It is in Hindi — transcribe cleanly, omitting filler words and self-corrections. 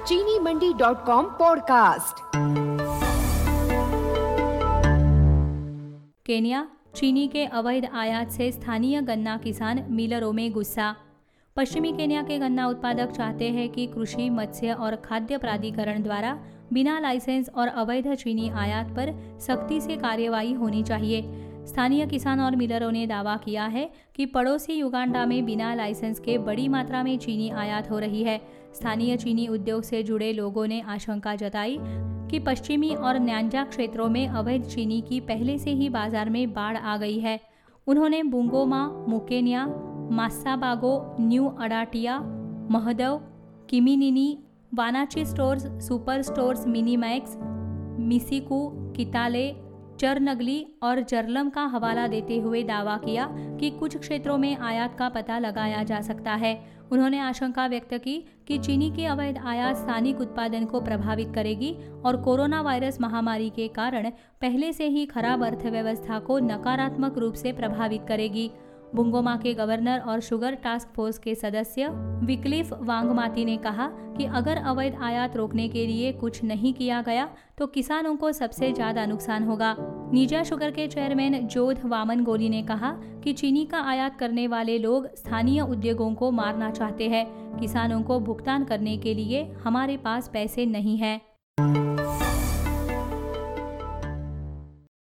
चीनी मंडी.com पॉडकास्ट। केन्या, चीनी के अवैध आयात से स्थानीय गन्ना किसान मिलरों में गुस्सा। पश्चिमी केन्या के गन्ना उत्पादक चाहते हैं कि कृषि, मत्स्य और खाद्य प्राधिकरण द्वारा बिना लाइसेंस और अवैध चीनी आयात पर सख्ती से कार्यवाही होनी चाहिए। स्थानीय किसान और मिलरों ने दावा किया है कि पड़ोसी युगांडा में बिना लाइसेंस के बड़ी मात्रा में चीनी आयात हो रही है। स्थानीय चीनी उद्योग से जुड़े लोगों ने आशंका जताई कि पश्चिमी और न्यांजा क्षेत्रों में अवैध चीनी की पहले से ही बाजार में बाढ़ आ गई है। उन्होंने Bungoma, Mukenia, Masabago, new Adatia, Mahdav, Kiminini, Wanachi stores, super stores, Minimax, Misikhu, Kitale, Cherangany और जरलम का हवाला देते हुए दावा किया कि कुछ क्षेत्रों में आयात का पता लगाया जा सकता है। उन्होंने आशंका व्यक्त की कि चीनी की अवैध आयात स्थानिक उत्पादन को प्रभावित करेगी और कोरोना वायरस महामारी के कारण पहले से ही खराब अर्थव्यवस्था को नकारात्मक रूप से प्रभावित करेगी। बुंगोमा के गवर्नर और शुगर टास्क फोर्स के सदस्य विक्लिफ वांगमाती ने कहा कि अगर अवैध आयात रोकने के लिए कुछ नहीं किया गया तो किसानों को सबसे ज्यादा नुकसान होगा। नीजा शुगर के चेयरमैन जोध वामन गोली ने कहा कि चीनी का आयात करने वाले लोग स्थानीय उद्योगों को मारना चाहते हैं। किसानों को भुगतान करने के लिए हमारे पास पैसे नहीं हैं।